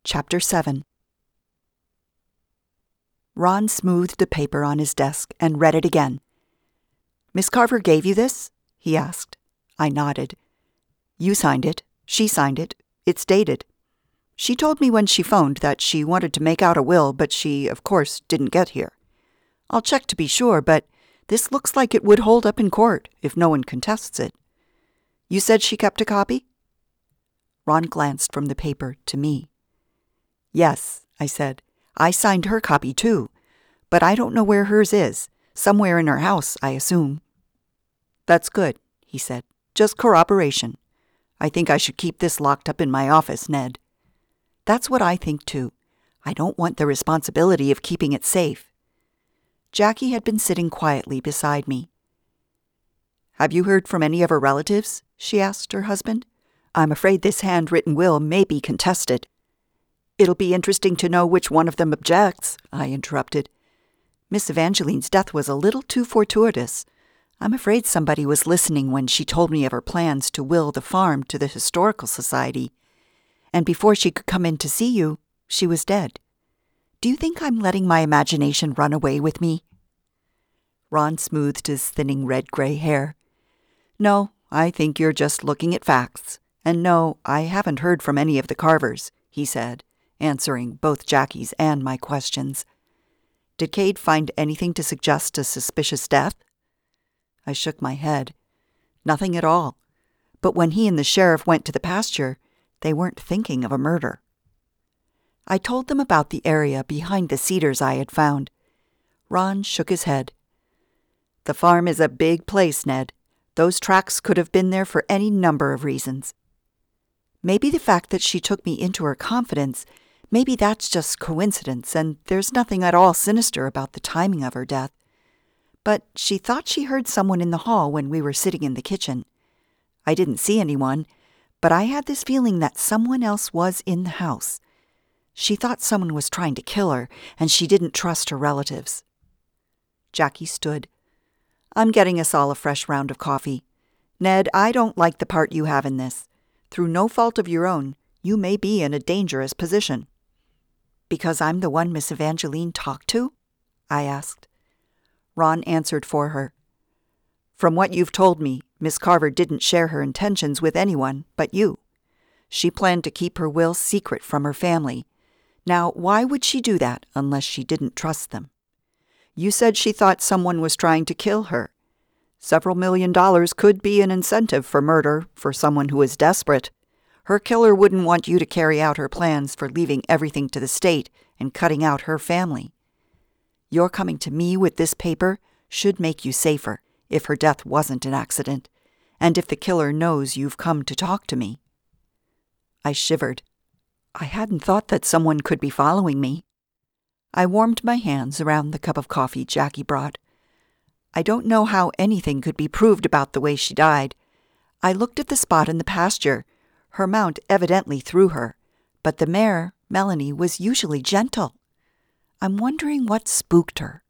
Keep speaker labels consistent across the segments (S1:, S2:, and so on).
S1: Chapter 7. Ron smoothed the paper on his desk and read it again. "Miss Carver gave you this?" he asked. I nodded. "You signed it. She signed it. It's dated. She told me when she phoned that she wanted to make out a will, but she, of course, didn't get here. I'll check to be sure, but this looks like it would hold up in court if no one contests it. You said she kept a copy?" Ron glanced from the paper to me. "Yes," I said. "I signed her copy too, but I don't know where hers is. Somewhere in her house, I assume." "That's good," he said. "Just corroboration. I think I should keep this locked up in my office, Ned." "That's what I think too. I don't want the responsibility of keeping it safe." Jackie had been sitting quietly beside me. "Have you heard from any of her relatives?" she asked her husband. "I'm afraid this handwritten will may be contested." "It'll be interesting to know which one of them objects," I interrupted. "Miss Evangeline's death was a little too fortuitous. I'm afraid somebody was listening when she told me of her plans to will the farm to the Historical Society. And before she could come in to see you, she was dead. Do you think I'm letting my imagination run away with me?" Ron smoothed his thinning red-gray hair. "No, I think you're just looking at facts. And no, I haven't heard from any of the Carvers," he said, answering both Jackie's and my questions. "Did Cade find anything to suggest a suspicious death?" I shook my head. "Nothing at all. But when he and the sheriff went to the pasture, they weren't thinking of a murder." I told them about the area behind the cedars I had found. Ron shook his head. "The farm is a big place, Ned. Those tracks could have been there for any number of reasons. Maybe the fact that she took me into her confidence, maybe that's just coincidence, and there's nothing at all sinister about the timing of her death. But she thought she heard someone in the hall when we were sitting in the kitchen. I didn't see anyone, but I had this feeling that someone else was in the house. She thought someone was trying to kill her, and she didn't trust her relatives." Jackie stood. "I'm getting us all a fresh round of coffee. Ned, I don't like the part you have in this. Through no fault of your own, you may be in a dangerous position." "Because I'm the one Miss Evangeline talked to?" I asked. Ron answered for her. "From what you've told me, Miss Carver didn't share her intentions with anyone but you. She planned to keep her will secret from her family. Now, why would she do that unless she didn't trust them? You said she thought someone was trying to kill her. Several $1,000,000 could be an incentive for murder for someone who is desperate. Her killer wouldn't want you to carry out her plans for leaving everything to the state and cutting out her family. Your coming to me with this paper should make you safer if her death wasn't an accident, and if the killer knows you've come to talk to me." I shivered. I hadn't thought that someone could be following me. I warmed my hands around the cup of coffee Jackie brought. I don't know how anything could be proved about the way she died. I looked at the spot in the pasture. Her mount evidently threw her, but the mare, Melanie, was usually gentle. I'm wondering what spooked her.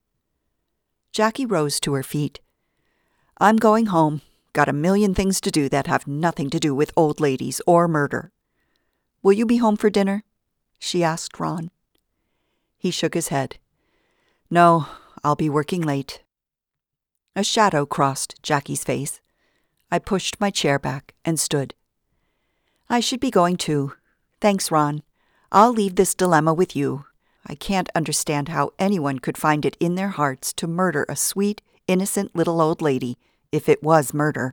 S1: Jackie rose to her feet. "I'm going home. Got a million things to do that have nothing to do with old ladies or murder." "Will you be home for dinner?" she asked Ron. He shook his head. "No, I'll be working late." A shadow crossed Jackie's face. I pushed my chair back and stood. "I should be going too. Thanks, Ron. I'll leave this dilemma with you. I can't understand how anyone could find it in their hearts to murder a sweet, innocent little old lady, if it was murder."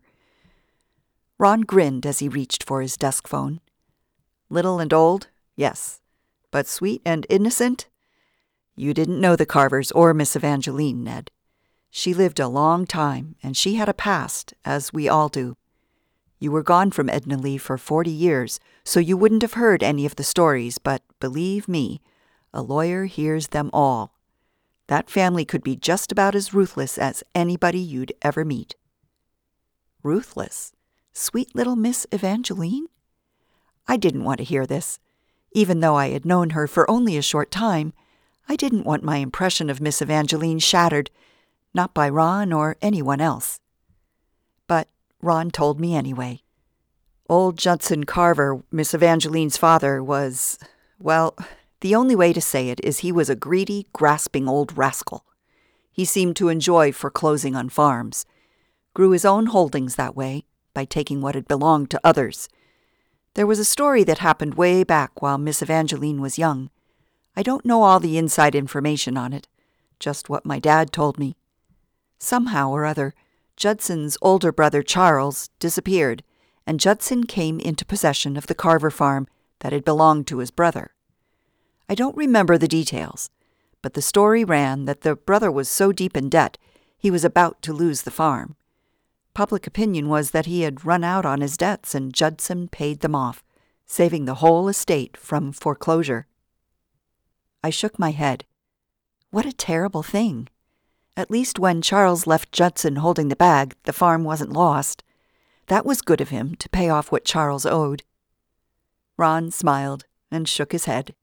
S1: Ron grinned as he reached for his desk phone. "Little and old? Yes. But sweet and innocent? You didn't know the Carvers or Miss Evangeline, Ned. She lived a long time, and she had a past, as we all do. You were gone from Edna Lee for 40 years, so you wouldn't have heard any of the stories, but believe me, a lawyer hears them all. That family could be just about as ruthless as anybody you'd ever meet." Ruthless? Sweet little Miss Evangeline? I didn't want to hear this. Even though I had known her for only a short time, I didn't want my impression of Miss Evangeline shattered, not by Ron or anyone else. But Ron told me anyway. "Old Judson Carver, Miss Evangeline's father, was Well, the only way to say it is he was a greedy, grasping old rascal. He seemed to enjoy foreclosing on farms. Grew his own holdings that way, by taking what had belonged to others. There was a story that happened way back while Miss Evangeline was young. I don't know all the inside information on it, just what my dad told me. Somehow or other, Judson's older brother Charles disappeared, and Judson came into possession of the Carver farm that had belonged to his brother. I don't remember the details, but the story ran that the brother was so deep in debt he was about to lose the farm. Public opinion was that he had run out on his debts and Judson paid them off, saving the whole estate from foreclosure. I shook my head. What a terrible thing. At least when Charles left Judson holding the bag, the farm wasn't lost. That was good of him to pay off what Charles owed. Ron smiled and shook his head.